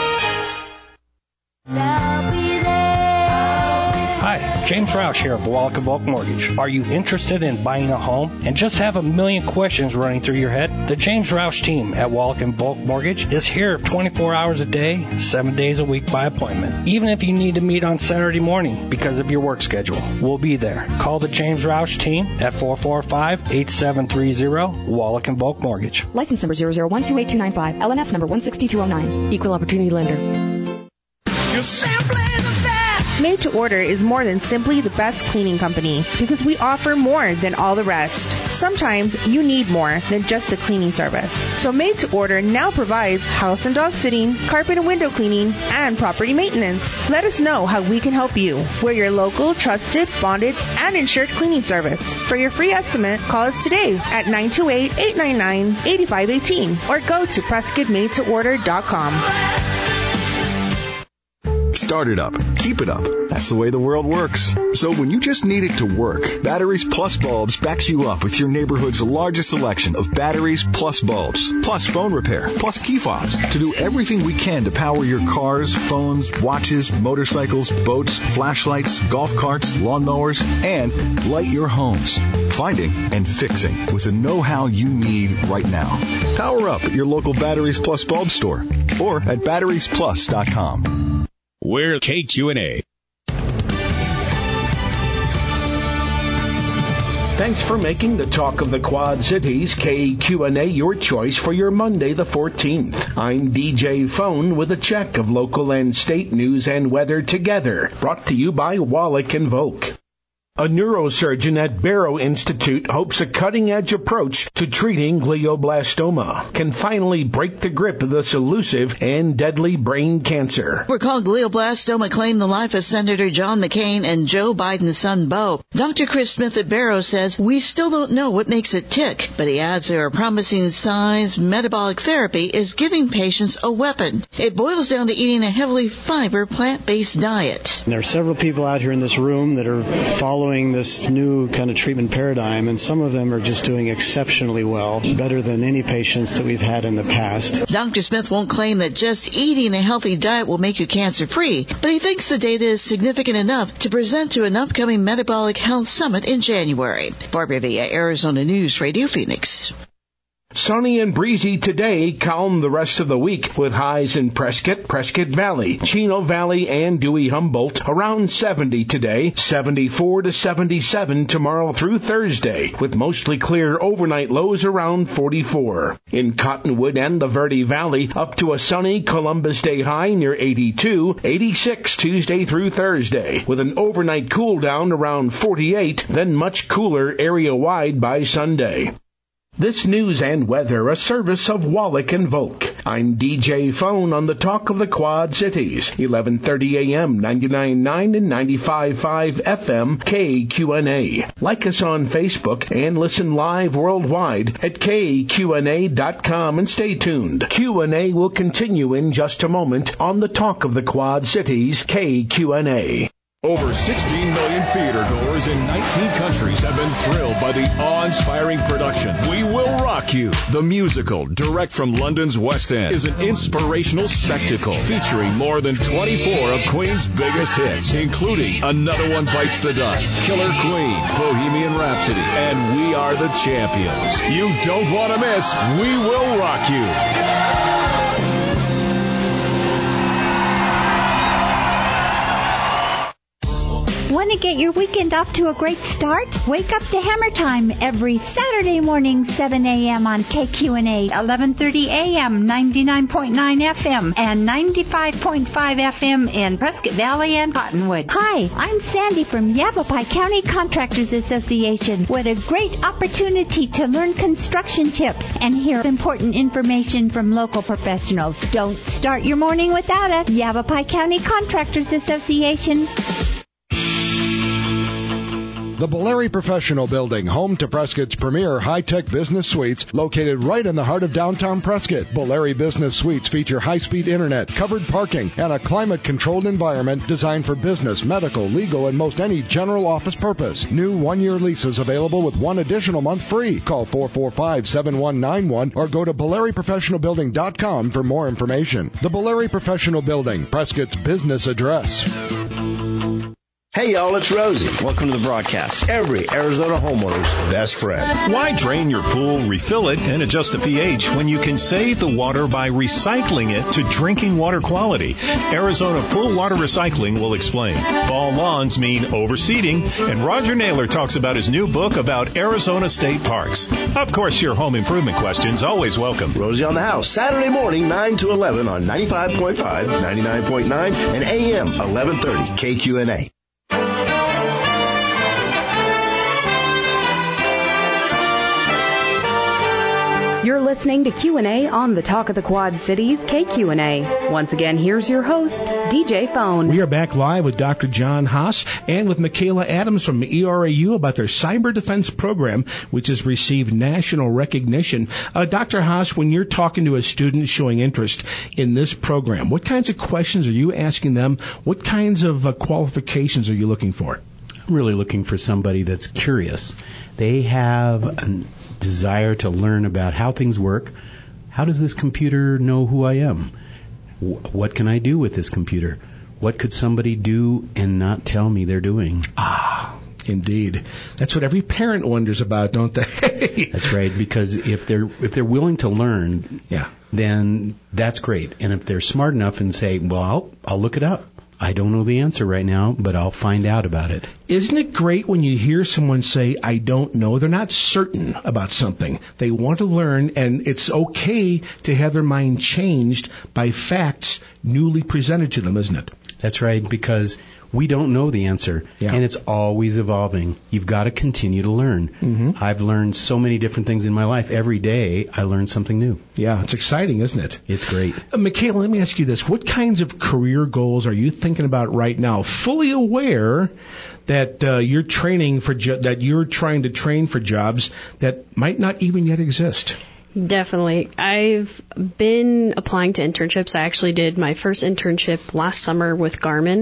Hi, James Roush here of Wallach and Volk Mortgage. Are you interested in buying a home and just have a million questions running through your head? The James Roush team at Wallach and Volk Mortgage is here twenty-four hours a day, seven days a week by appointment. Even if you need to meet on Saturday morning because of your work schedule, we'll be there. Call the James Roush team at four four five, eight seven three zero, Wallach and Volk Mortgage. License number zero zero one two eight two nine five, L N S number one six two zero nine, Equal Opportunity Lender. You're simply the best. Made to Order is more than simply the best cleaning company, because we offer more than all the rest. Sometimes you need more than just a cleaning service. So Made to Order now provides house and dog sitting, carpet and window cleaning, and property maintenance. Let us know how we can help you. We're your local, trusted, bonded, and insured cleaning service. For your free estimate, call us today at nine two eight, eight nine nine, eight five one eight or go to prescott made to order dot com. Start it up. Keep it up. That's the way the world works. So when you just need it to work, Batteries Plus Bulbs backs you up with your neighborhood's largest selection of Batteries Plus bulbs, plus phone repair, plus key fobs, to do everything we can to power your cars, phones, watches, motorcycles, boats, flashlights, golf carts, lawnmowers, and light your homes. Finding and fixing with the know-how you need right now. Power up at your local Batteries Plus Bulb store or at batteries plus dot com. We're K Q and A. Thanks for making the Talk of the Quad Cities, K Q and A, your choice for your Monday the fourteenth. I'm D J Phone with a check of local and state news and weather together. Brought to you by Wallach and Volk. A neurosurgeon at Barrow Institute hopes a cutting-edge approach to treating glioblastoma can finally break the grip of this elusive and deadly brain cancer. Recall glioblastoma claimed the life of Senator John McCain and Joe Biden's son, Beau. Doctor Chris Smith at Barrow says, we still don't know what makes it tick, but he adds there are promising signs metabolic therapy is giving patients a weapon. It boils down to eating a heavily fiber plant-based diet. There are several people out here in this room that are following following this new kind of treatment paradigm, and some of them are just doing exceptionally well, better than any patients that we've had in the past. Doctor Smith won't claim that just eating a healthy diet will make you cancer-free, but he thinks the data is significant enough to present to an upcoming Metabolic Health Summit in January. Barbara Villa, Arizona News Radio, Phoenix. Sunny and breezy today, calm the rest of the week with highs in Prescott, Prescott Valley, Chino Valley, and Dewey-Humboldt around seventy today, seventy-four to seventy-seven tomorrow through Thursday, with mostly clear overnight lows around forty-four. In Cottonwood and the Verde Valley, up to a sunny Columbus Day high near eighty-two, eighty-six Tuesday through Thursday, with an overnight cool down around forty-eight, then much cooler area-wide by Sunday. This news and weather, a service of Wallach and Volk. I'm D J Phone on the Talk of the Quad Cities, eleven thirty a.m., ninety-nine point nine and ninety-five point five F M, K Q N A. Like us on Facebook and listen live worldwide at K Q N A dot com and stay tuned. Q and A will continue in just a moment on the Talk of the Quad Cities, K Q N A. Over sixteen million theater goers in nineteen countries have been thrilled by the awe-inspiring production We Will Rock You. The musical, direct from London's West End, is an inspirational spectacle featuring more than twenty-four of Queen's biggest hits, including Another One Bites the Dust, Killer Queen, Bohemian Rhapsody, and We Are the Champions. You don't want to miss We Will Rock You. Want to get your weekend off to a great start? Wake up to Hammer Time every Saturday morning, seven a.m. on K Q N A, eleven thirty a.m., ninety-nine point nine F M, and ninety-five point five F M in Prescott Valley and Cottonwood. Hi, I'm Sandy from Yavapai County Contractors Association. What a great opportunity to learn construction tips and hear important information from local professionals. Don't start your morning without us. Yavapai County Contractors Association. The Boleri Professional Building, home to Prescott's premier high-tech business suites, located right in the heart of downtown Prescott. Boleri Business Suites feature high-speed internet, covered parking, and a climate-controlled environment designed for business, medical, legal, and most any general office purpose. New one-year leases available with one additional month free. Call four four five, seven one nine one or go to Boleri Professional Building dot com for more information. The Boleri Professional Building, Prescott's business address. Hey y'all, it's Rosie. Welcome to the broadcast. Every Arizona homeowner's best friend. Why drain your pool, refill it, and adjust the pH when you can save the water by recycling it to drinking water quality? Arizona Pool Water Recycling will explain. Fall lawns mean overseeding, and Roger Naylor talks about his new book about Arizona state parks. Of course, your home improvement questions always welcome. Rosie on the House, Saturday morning, nine to eleven on ninety-five point five, ninety-nine point nine, and A M eleven thirty K Q N A. You're listening to Q and A on the Talk of the Quad Cities, K Q N A. Once again, here's your host, D J Phone. We are back live with Doctor John Haas and with Michaela Adams from E R A U about their cyber defense program, which has received national recognition. Uh, Doctor Haas, when you're talking to a student showing interest in this program, what kinds of questions are you asking them? What kinds of uh, qualifications are you looking for? I'm really looking for somebody that's curious. They have an desire to learn about how things work. How does this computer know who I am? What can I do with this computer? What could somebody do and not tell me they're doing? Ah, indeed. That's what every parent wonders about, don't they? That's right, because if they're if they're willing to learn, yeah, then that's great. And if they're smart enough and say, well, I'll, I'll look it up. I don't know the answer right now, but I'll find out about it. Isn't it great when you hear someone say, I don't know? They're not certain about something. They want to learn, and it's okay to have their mind changed by facts newly presented to them, isn't it? That's right, because we don't know the answer, yeah. and it's always evolving. You've got to continue to learn. Mm-hmm. I've learned so many different things in my life. Every day, I learn something new. Yeah, it's exciting, isn't it? It's great. Uh, Michaela, let me ask you this. What kinds of career goals are you thinking about right now, fully aware that uh, you're training for jo- that you're trying to train for jobs that might not even yet exist? Definitely. I've been applying to internships. I actually did my first internship last summer with Garmin.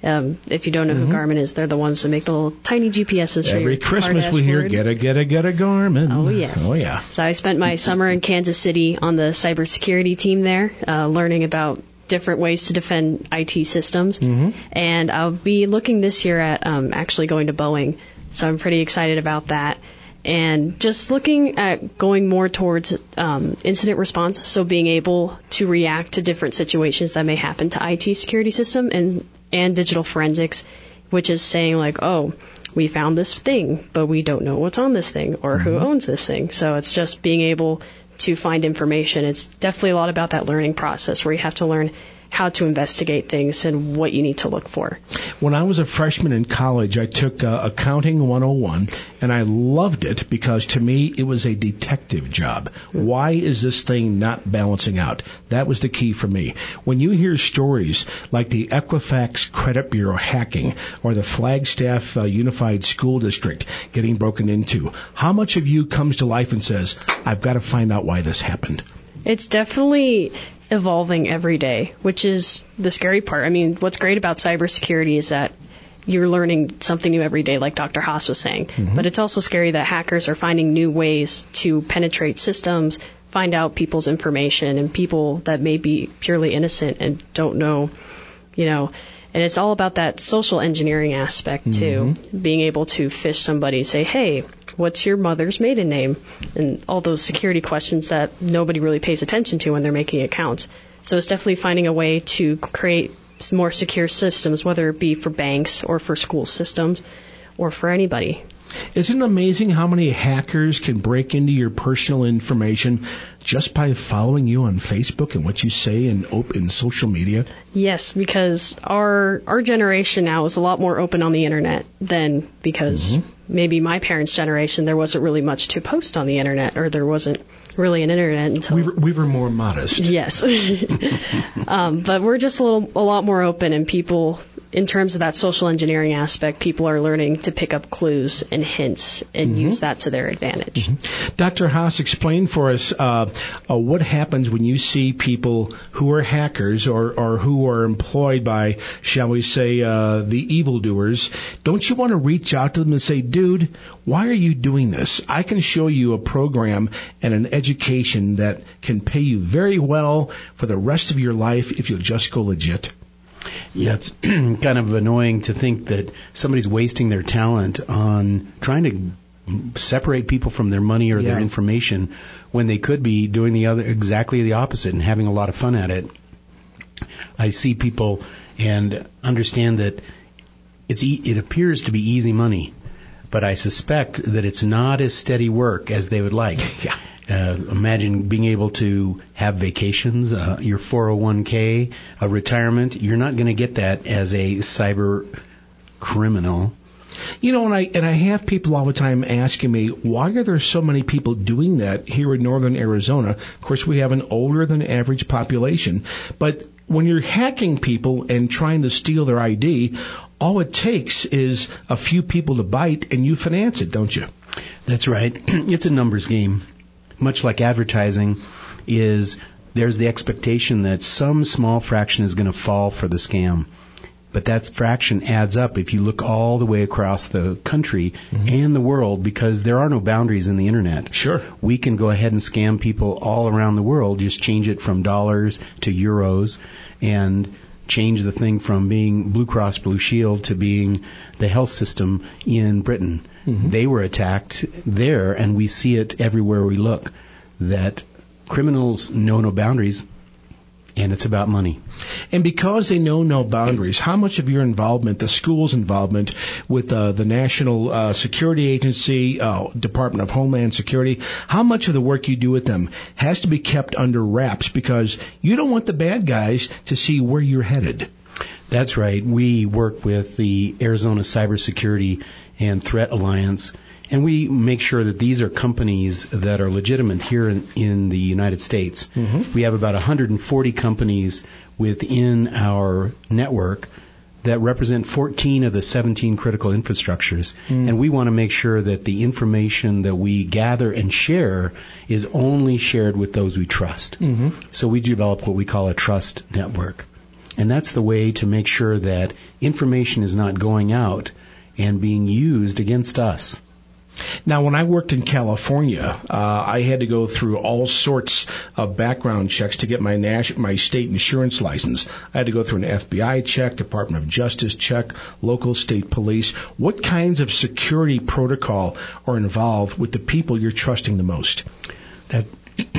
Um, if you don't know mm-hmm. who Garmin is, they're the ones that make the little tiny G P Ses for Every your Christmas we hear, get a, get a, get a Garmin. Oh, yes. Oh, yeah. So I spent my summer in Kansas City on the cybersecurity team there, uh, learning about different ways to defend I T systems. Mm-hmm. And I'll be looking this year at um, actually going to Boeing. So I'm pretty excited about that. And just looking at going more towards um, incident response, so being able to react to different situations that may happen to I T security system and and digital forensics, which is saying like, oh, we found this thing, but we don't know what's on this thing or mm-hmm. who owns this thing. So it's just being able to find information. It's definitely a lot about that learning process where you have to learn how to investigate things and what you need to look for. When I was a freshman in college, I took uh, Accounting one oh one, and I loved it because to me it was a detective job. Why is this thing not balancing out? That was the key for me. When you hear stories like the Equifax Credit Bureau hacking or the Flagstaff uh, Unified School District getting broken into, how much of you comes to life and says, I've got to find out why this happened? It's definitely evolving every day, which is the scary part. I mean, what's great about cybersecurity is that you're learning something new every day, like Doctor Haas was saying. Mm-hmm. But it's also scary that hackers are finding new ways to penetrate systems, find out people's information, and people that may be purely innocent and don't know, you know. And it's all about that social engineering aspect, too. Mm-hmm. Being able to phish somebody, say, hey, what's your mother's maiden name? And all those security questions that nobody really pays attention to when they're making accounts. So it's definitely finding a way to create more secure systems, whether it be for banks or for school systems or for anybody. Isn't it amazing how many hackers can break into your personal information just by following you on Facebook and what you say in open social media? Yes, because our our generation now is a lot more open on the internet than because mm-hmm. maybe my parents' generation, there wasn't really much to post on the internet, or there wasn't really an internet until... We were, we were more modest. Yes. um, but we're just a little, a lot more open, and people... In terms of that social engineering aspect, people are learning to pick up clues and hints and mm-hmm. use that to their advantage. Mm-hmm. Doctor Haas, explain for us uh, uh, what happens when you see people who are hackers or, or who are employed by, shall we say, uh, the evildoers. Don't you want to reach out to them and say, dude, why are you doing this? I can show you a program and an education that can pay you very well for the rest of your life if you'll just go legit. Yeah, it's kind of annoying to think that somebody's wasting their talent on trying to separate people from their money or yeah. their information when they could be doing the other exactly the opposite and having a lot of fun at it. I see people and understand that it's e- it appears to be easy money, but I suspect that it's not as steady work as they would like. Yeah. Uh, imagine being able to have vacations, uh, your four oh one k, a retirement. You're not going to get that as a cyber criminal. You know, and I and I have people all the time asking me, why are there so many people doing that here in northern Arizona? Of course, we have an older than average population. But when you're hacking people and trying to steal their I D, all it takes is a few people to bite, and you finance it, don't you? That's right. It's a numbers game. Much like advertising, is there's the expectation that some small fraction is going to fall for the scam. But that fraction adds up if you look all the way across the country mm-hmm. and the world, because there are no boundaries in the internet. Sure. We can go ahead and scam people all around the world, just change it from dollars to euros, and change the thing from being Blue Cross Blue Shield to being the health system in Britain. Mm-hmm. They were attacked there, and we see it everywhere we look, that criminals know no boundaries, and it's about money. And because they know no boundaries, how much of your involvement, the school's involvement with uh, the National uh, Security Agency, uh, Department of Homeland Security, how much of the work you do with them has to be kept under wraps because you don't want the bad guys to see where you're headed? That's right. We work with the Arizona Cybersecurity and Threat Alliance, and we make sure that these are companies that are legitimate here in, in the United States. Mm-hmm. We have about one hundred forty companies within our network that represent fourteen of the seventeen critical infrastructures. Mm. And we want to make sure that the information that we gather and share is only shared with those we trust. Mm-hmm. So we develop what we call a trust network. And that's the way to make sure that information is not going out and being used against us. Now, when I worked in California, uh, I had to go through all sorts of background checks to get my nas- my state insurance license. I had to go through an F B I check, Department of Justice check, local state police. What kinds of security protocol are involved with the people you're trusting the most? That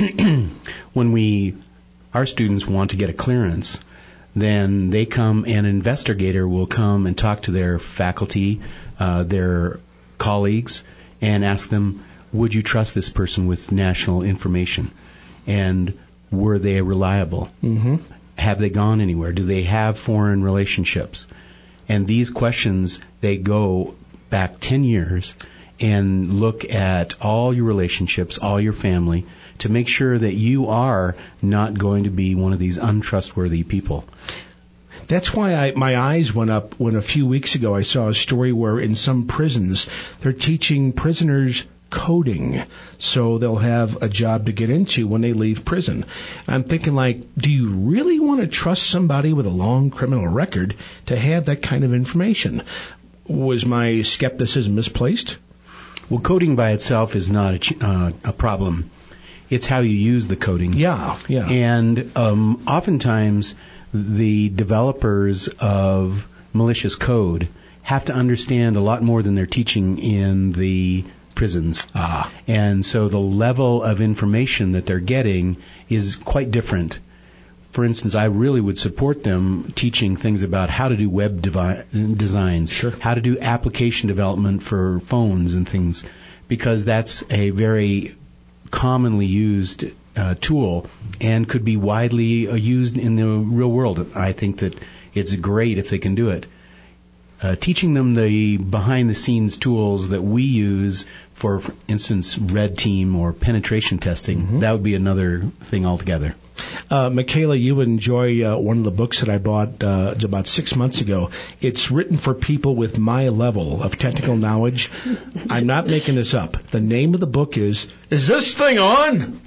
when we, our students want to get a clearance, then they come, an investigator will come and talk to their faculty, uh, their colleagues, and ask them, would you trust this person with national information? And were they reliable? Mm-hmm. Have they gone anywhere? Do they have foreign relationships? And these questions, they go back ten years and look at all your relationships, all your family, to make sure that you are not going to be one of these untrustworthy people. That's why I, my eyes went up when a few weeks ago I saw a story where in some prisons they're teaching prisoners coding so they'll have a job to get into when they leave prison. I'm thinking, like, do you really want to trust somebody with a long criminal record to have that kind of information? Was my skepticism misplaced? Well, coding by itself is not a, uh, a problem. It's how you use the coding. Yeah, yeah. And um, oftentimes the developers of malicious code have to understand a lot more than they're teaching in the prisons. Ah. And so the level of information that they're getting is quite different. For instance, I really would support them teaching things about how to do web devi- designs, sure. how to do application development for phones and things, because that's a very commonly used uh, tool and could be widely uh, used in the real world. I think that it's great if they can do it. Uh, teaching them the behind-the-scenes tools that we use for, for instance, red team or penetration testing, mm-hmm. that would be another thing altogether. Uh, Michaela, you would enjoy uh, one of the books that I bought uh, about six months ago. It's written for people with my level of technical knowledge. I'm not making this up. The name of the book is, Is This Thing On?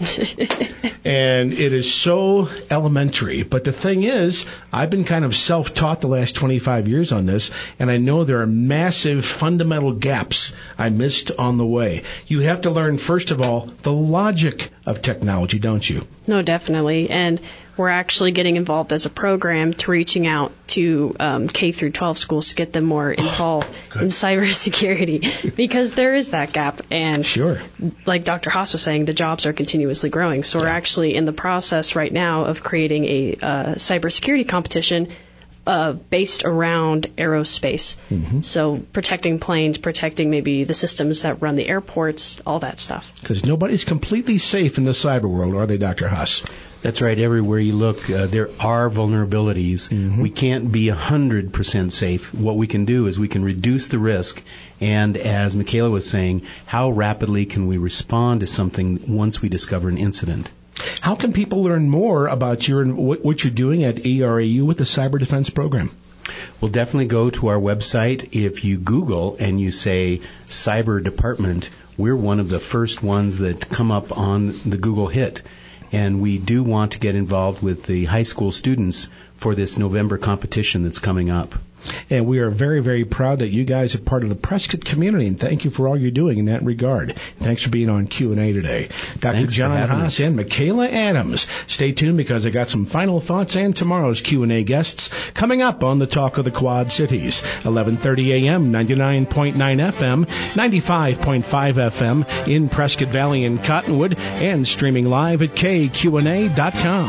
And it is so elementary. But the thing is, I've been kind of self-taught the last twenty-five years on this, and I know there are massive fundamental gaps I missed on the way. You have to learn, first of all, the logic of technology, don't you? No, definitely. And we're actually getting involved as a program to reaching out to um, K through twelve schools to get them more involved oh, in cybersecurity, because there is that gap. And sure, like Doctor Haas was saying, the jobs are continuously growing. So we're actually in the process right now of creating a uh, cybersecurity competition Uh, based around aerospace. Mm-hmm. So protecting planes, protecting maybe the systems that run the airports, all that stuff. Because nobody's completely safe in the cyber world, are they, Doctor Haas? That's right. Everywhere you look, uh, there are vulnerabilities. Mm-hmm. We can't be one hundred percent safe. What we can do is we can reduce the risk. And as Michaela was saying, how rapidly can we respond to something once we discover an incident? How can people learn more about your what, what you're doing at E R A U with the Cyber Defense Program? Well, definitely go to our website. If you Google and you say Cyber Department, we're one of the first ones that come up on the Google hit. And we do want to get involved with the high school students for this November competition that's coming up. And we are very, very proud that you guys are part of the Prescott community, and thank you for all you're doing in that regard. Thanks for being on Q and A today. Doctor Thanks John Haas us. and Michaela Adams. Stay tuned, because I got some final thoughts and tomorrow's Q and A guests coming up on the Talk of the Quad Cities. eleven thirty a.m., ninety-nine point nine F M, ninety-five point five F M in Prescott Valley and Cottonwood, and streaming live at K Q N A dot com.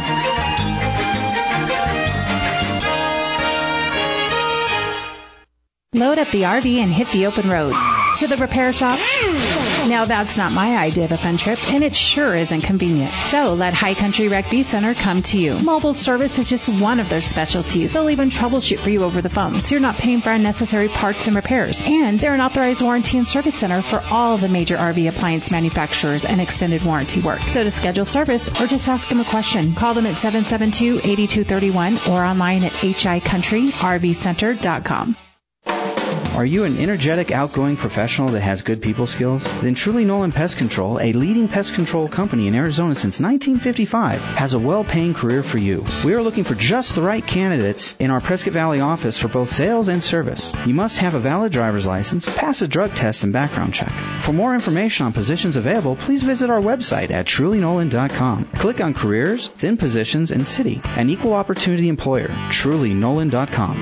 Load up the R V and hit the open road. To the repair shop? Now that's not my idea of a fun trip, and it sure isn't convenient. So let High Country Rec-B Center come to you. Mobile service is just one of their specialties. They'll even troubleshoot for you over the phone, so you're not paying for unnecessary parts and repairs. And they're an authorized warranty and service center for all the major R V appliance manufacturers and extended warranty work. So to schedule service or just ask them a question, call them at seven seven two, eight two three one or online at h i country r v center dot com. Are you an energetic, outgoing professional that has good people skills? Then Truly Nolan Pest Control, a leading pest control company in Arizona since nineteen fifty-five, has a well-paying career for you. We are looking for just the right candidates in our Prescott Valley office for both sales and service. You must have a valid driver's license, pass a drug test and background check. For more information on positions available, please visit our website at truly nolan dot com. Click on Careers, then Positions, and City. An equal opportunity employer. truly nolan dot com.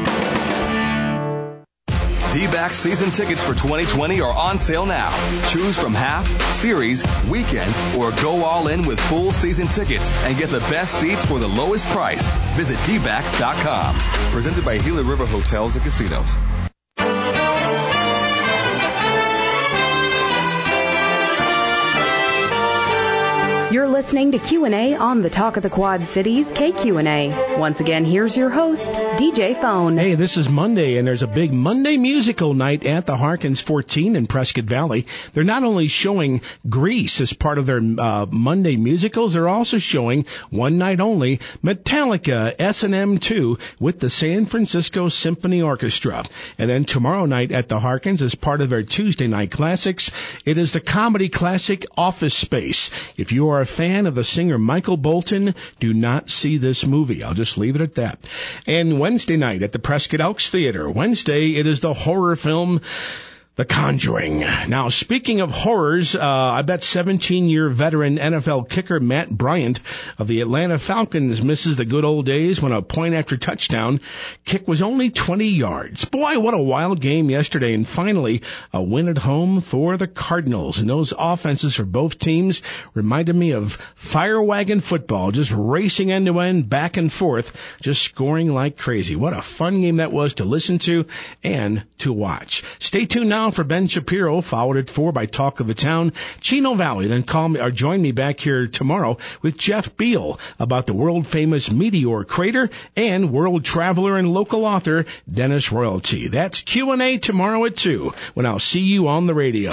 D-BAX season tickets for twenty twenty are on sale now. Choose from half, series, weekend, or go all in with full season tickets and get the best seats for the lowest price. Visit d bax dot com. Presented by Gila River Hotels and Casinos. You're listening to Q and A on the Talk of the Quad Cities, K Q and A. Once again, here's your host, D J Phone. Hey, this is Monday, and there's a big Monday musical night at the Harkins fourteen in Prescott Valley. They're not only showing Grease as part of their uh, Monday musicals, they're also showing, one night only, Metallica S and M two with the San Francisco Symphony Orchestra. And then tomorrow night at the Harkins, as part of their Tuesday night classics, it is the comedy classic Office Space. If you are a fan of the singer Michael Bolton, do not see this movie. I'll just leave it at that. And Wednesday night at the Prescott Elks Theater. Wednesday, it is the horror film The Conjuring. Now, speaking of horrors, uh, I bet seventeen-year veteran N F L kicker Matt Bryant of the Atlanta Falcons misses the good old days when a point-after-touchdown kick was only twenty yards. Boy, what a wild game yesterday, and finally a win at home for the Cardinals. And those offenses for both teams reminded me of fire wagon football, just racing end-to-end, back and forth, just scoring like crazy. What a fun game that was to listen to and to watch. Stay tuned now for Ben Shapiro, followed at four by Talk of the Town. Chino Valley, then call me or join me back here tomorrow with Jeff Beal about the world-famous Meteor Crater and world traveler and local author Dennis Royalty. That's Q and A tomorrow at two, when I'll see you on the radio.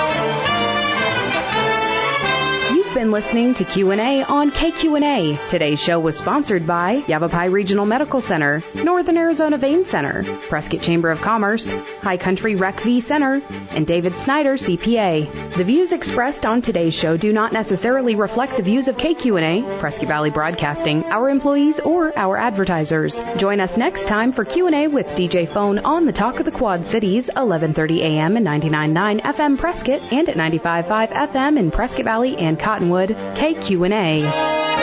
Been listening to Q and A on K Q and A. Today's show was sponsored by Yavapai Regional Medical Center, Northern Arizona Vein Center, Prescott Chamber of Commerce, High Country Rec V Center, and David Snyder, C P A. The views expressed on today's show do not necessarily reflect the views of K Q and A, Prescott Valley Broadcasting, our employees, or our advertisers. Join us next time for Q and A with D J Phone on the Talk of the Quad Cities, eleven thirty a.m. and ninety-nine point nine F M Prescott, and at ninety-five point five F M in Prescott Valley and Cottonwood. K Q and A.